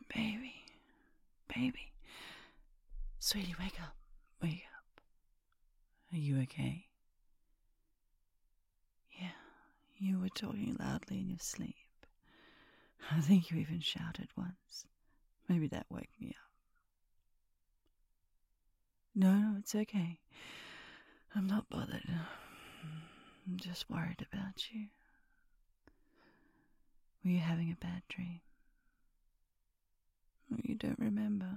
Baby, baby. Sweetie, wake up. Wake up. Are you okay? Yeah, you were talking loudly in your sleep. I think you even shouted once. Maybe that woke me up. No, it's okay. I'm not bothered. I'm just worried about you. Were you having a bad dream? You don't remember?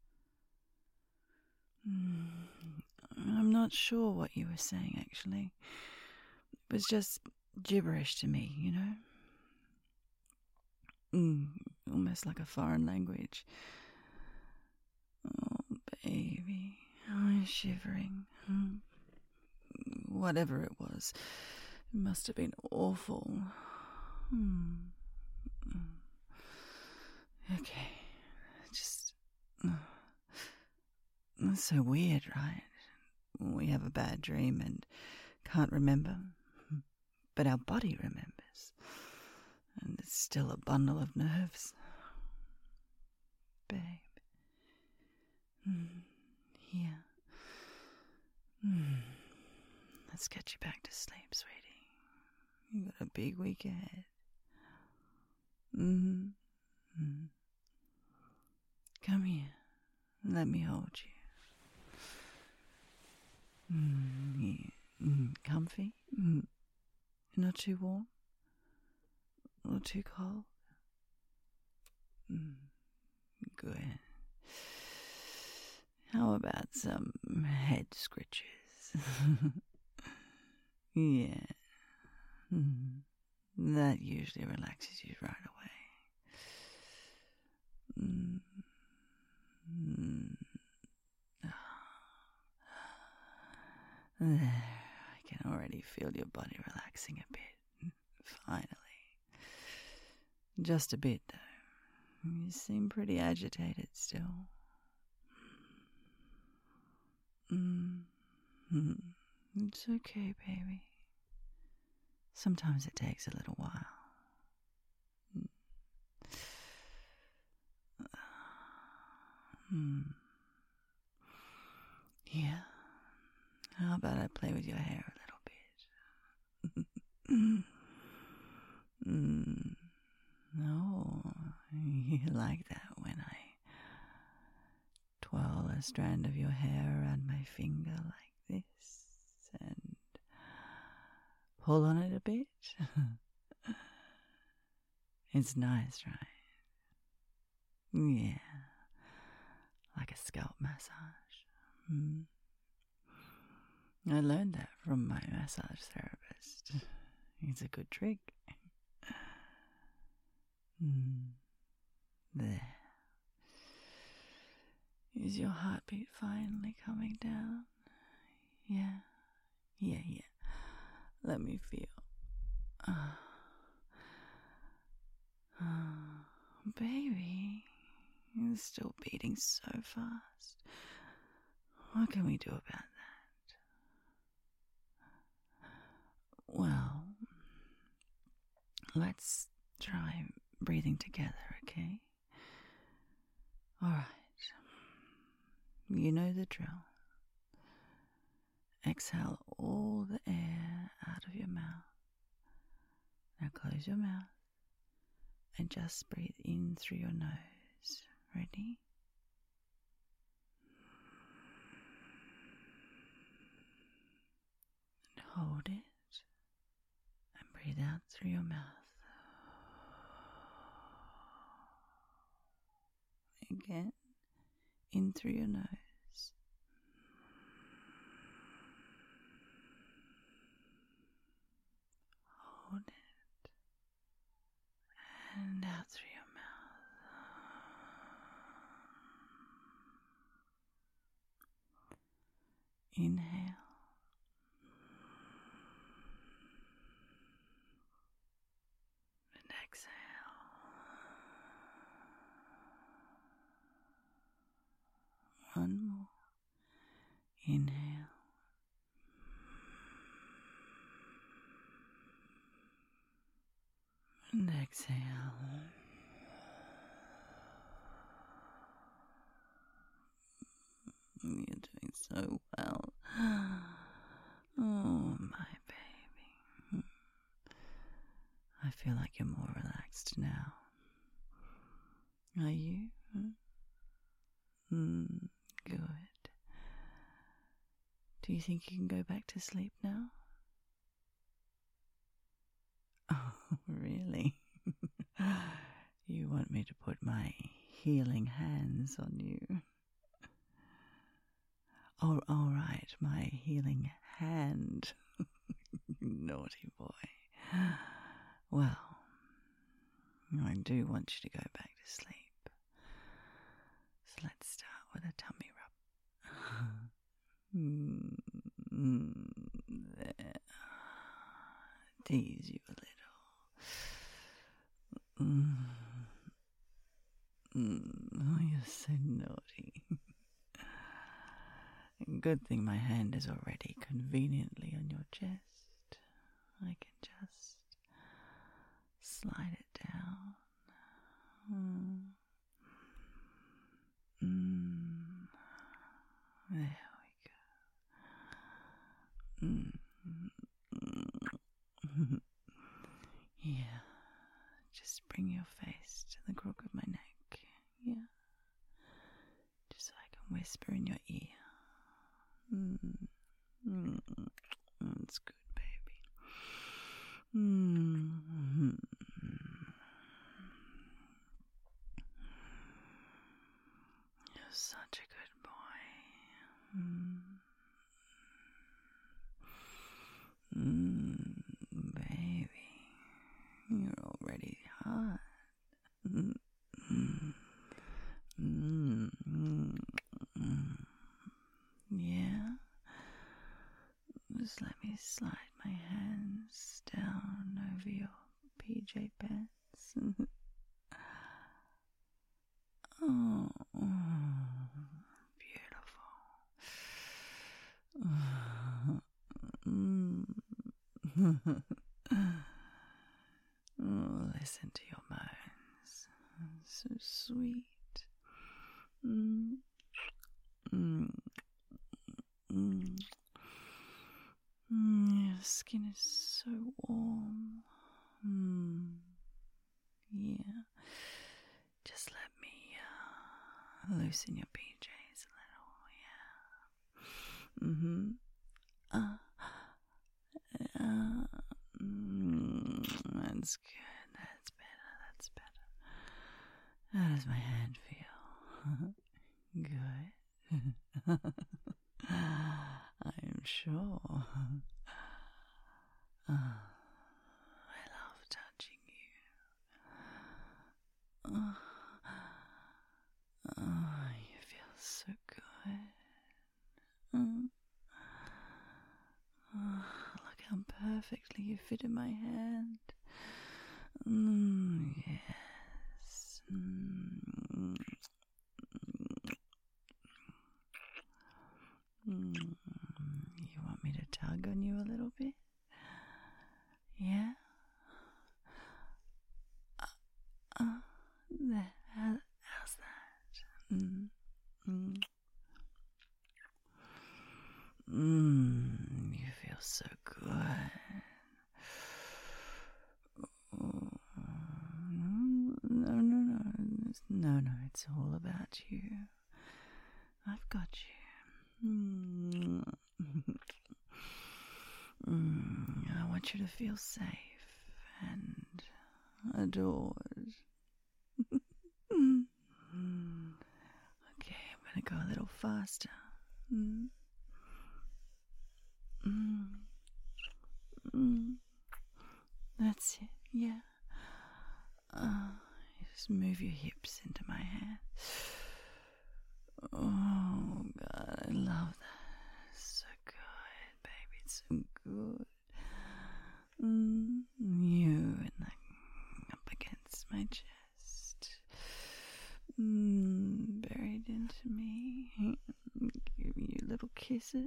I'm not sure what you were saying, actually. It was just gibberish to me, you know? Almost like a foreign language. Oh, baby. I'm shivering. Whatever it was, it must have been awful. Okay. Just... It's so weird, right? We have a bad dream and can't remember, but our body remembers, and it's still a bundle of nerves. Babe. Here. Let's get you back to sleep, sweetie. You got a big week ahead. Come here. Let me hold you. Comfy? Not too warm? Or too cold? Good. How about some head scritches? Yeah. That usually relaxes you right away. There, I can already feel your body relaxing a bit. Finally. Just a bit, though. You seem pretty agitated still. It's okay, baby. Sometimes it takes a little while. Yeah. How about I play with your hair a little bit? No, you like that when I twirl a strand of your hair around my finger like this and pull on it a bit. It's nice, right? Yeah, like a scalp massage. I learned that from my massage therapist. It's a good trick. There. Is your heartbeat finally coming down? Yeah. Let me feel. Baby, it's still beating so fast. What can we do about that? Well, let's try breathing together, okay? Alright. You know the drill. Exhale all the air out of your mouth. Now close your mouth and just breathe in through your nose. Ready? And hold it and breathe out through your mouth. Again, in through your nose. Hold it and out through your mouth. Inhale. And exhale. One more. Inhale. And exhale. so well. Oh, my baby. I feel like you're more relaxed now. Are you? Good. Do you think you can go back to sleep now? Oh, really? You want me to put my healing hands on you? Oh, all right, my healing hand. Naughty boy. Well, I do want you to go back to sleep. So let's start with a tummy rub. There. Tease you a little. Oh, you're so naughty. Good thing my hand is already conveniently on your chest. I can just slide it down. There we go. Yeah. Just bring your face to the crook of my neck. Yeah. Just so I can whisper in your ear. That's good, baby. You're such a good boy. Baby, you're already hot. Yeah? Just let me slide my hands down over your PJ pants. Oh, beautiful. Oh, listen to your moans. So sweet. Your skin is so warm. Yeah. Just let me loosen your PJs a little. Yeah. That's good. That's better. How does my hand feel? Good. I'm sure. I love touching you. You feel so good. Look how perfectly you fit in my hand. Yes. You want me to tug on you a little bit? Yeah? There. How's that? You feel so good. No, it's all about you. I've got you. I want you to feel safe and adored. Okay, I'm going to go a little faster. That's it, yeah. Just move your hips into my hand. Oh, God, I love that. It's so good, baby. It's so good. You and up against my chest. Buried into me. Giving you little kisses.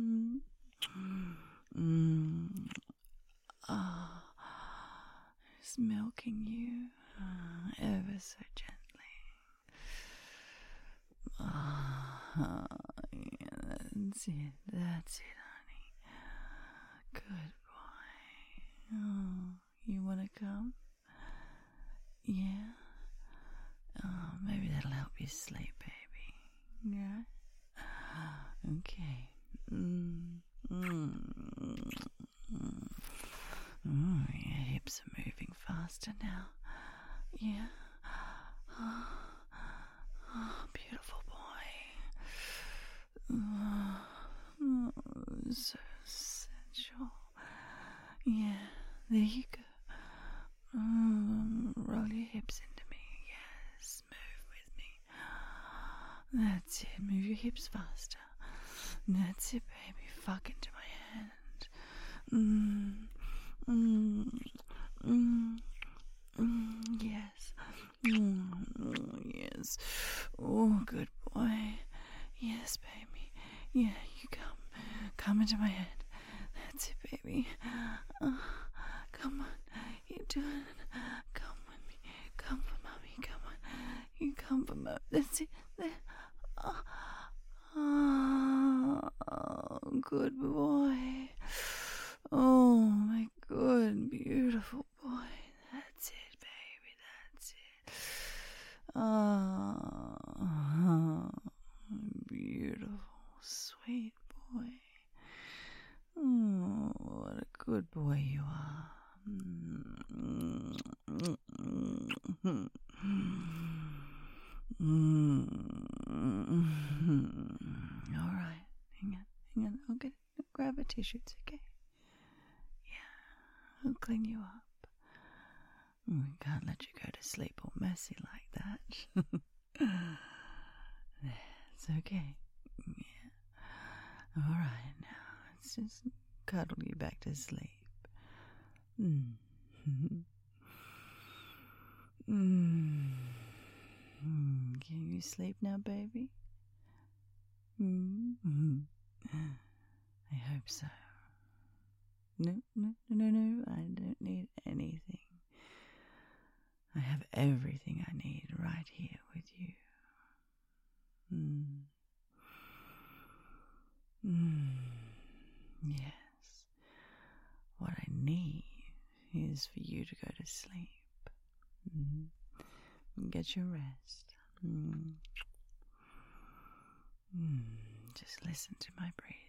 Just milking you ever so gently. Yeah, That's it, honey. Good boy. Oh, you want to come? Yeah? Oh, maybe that'll help you sleep, baby. Yeah? Okay. Your hips are moving faster now. Yeah? Oh, beautiful boy. So sensual. Yeah, there you go. Roll your hips into me. Yes, move with me. That's it. Move your hips faster. That's it, baby. Fuck into my hand. Yes. Yes. Oh, good boy. Yes, baby. Yeah, you come. Come into my head. That's it, baby. Come on. You do it. Come with me. Come for mommy. Come on. You come for mommy. That's it. There. Oh, good boy. Oh, my good, beautiful boy. That's it, baby. That's it. Oh, beautiful, sweet boy. Oh, what a good boy you are. All right, hang on. I'll grab a tissue. It's okay. Yeah, I'll clean you up. We can't let you go to sleep all messy like that. It's okay. Yeah. All right, now let's just cuddle you back to sleep. Can you sleep now, baby? I hope so. No, I don't need anything. I have everything I need right here with you. Yes. What I need is for you to go to sleep. Get your rest. Just listen to my breathing.